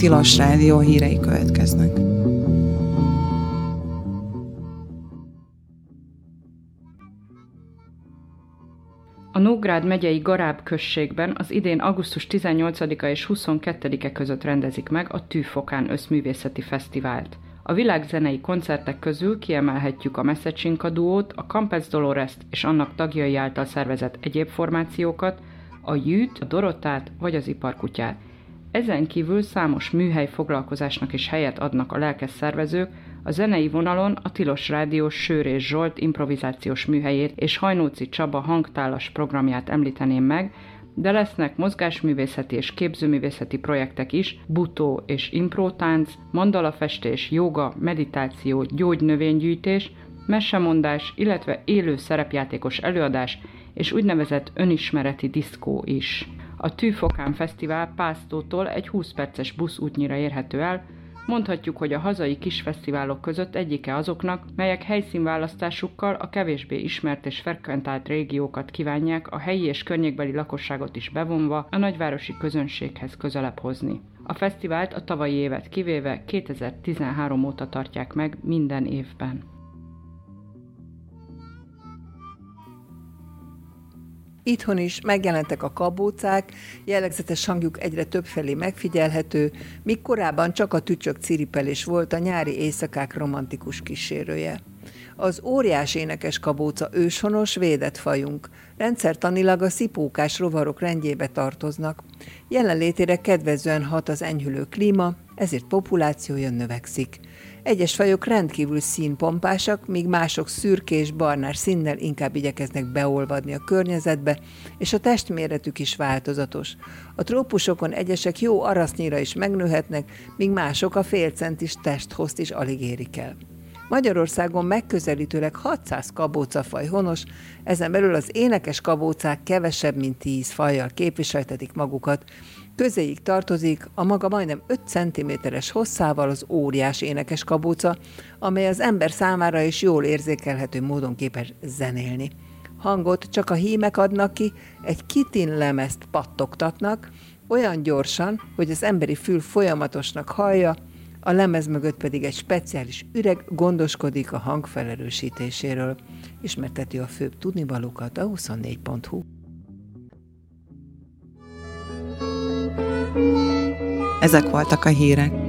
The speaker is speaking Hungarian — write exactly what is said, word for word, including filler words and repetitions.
Tilos Rádió hírei következnek. A Nógrád megyei Garáb községben az idén augusztus tizennyolcadika és huszonkettedike között rendezik meg a Tűfokán Összművészeti Fesztivált. A világzenei koncertek közül kiemelhetjük a Messzecsinka duót, a Campes Dolorest és annak tagjai által szervezett egyéb formációkat, a Jűt, a Dorotát vagy az Iparkutyát. Ezen kívül számos műhely foglalkozásnak is helyet adnak a lelkes szervezők, a zenei vonalon a Tilos Rádió Sőrés Zsolt improvizációs műhelyét és Hajnóci Csaba hangtálas programját említeném meg, de lesznek mozgásművészeti és képzőművészeti projektek is, butó és imprótánc, mandalafestés, jóga, meditáció, gyógynövénygyűjtés, mesemondás, illetve élő szerepjátékos előadás és úgynevezett önismereti diszkó is. A Tűfokán Fesztivál Pásztótól egy húsz perces buszútnyira érhető el, mondhatjuk, hogy a hazai kisfesztiválok között egyike azoknak, melyek helyszínválasztásukkal a kevésbé ismert és frekventált régiókat kívánják a helyi és környékbeli lakosságot is bevonva a nagyvárosi közönséghez közelebb hozni. A fesztivált a tavalyi évet kivéve kétezer-tizenhárom óta tartják meg minden évben. Itthon is megjelentek a kabócák, jellegzetes hangjuk egyre többfelé megfigyelhető, míg korábban csak a tücsök ciripelés volt a nyári éjszakák romantikus kísérője. Az óriás énekes kabóca őshonos, védett fajunk. Rendszertanilag a szipókás rovarok rendjébe tartoznak. Jelenlétére kedvezően hat az enyhülő klíma, ezért populációja növekszik. Egyes fajok rendkívül színpompásak, míg mások szürkés, barnás színnel inkább igyekeznek beolvadni a környezetbe, és a testméretük is változatos. A trópusokon egyesek jó arasznyira is megnőhetnek, míg mások a félcentis testhozt is alig érik el. Magyarországon megközelítőleg hatszáz kabócafaj honos, ezen belül az énekes kabócák kevesebb, mint tíz fajjal képviseltetik magukat. Közéig tartozik a maga majdnem öt centiméteres hosszával az óriás énekes kabóca, amely az ember számára is jól érzékelhető módon képes zenélni. Hangot csak a hímek adnak ki, egy kitin lemezt pattogtatnak, olyan gyorsan, hogy az emberi fül folyamatosnak hallja, a lemez mögött pedig egy speciális üreg gondoskodik a hang felerősítéséről. Ismerteti a főbb tudnivalókat a huszonnégy pont hu. Ezek voltak a hírek.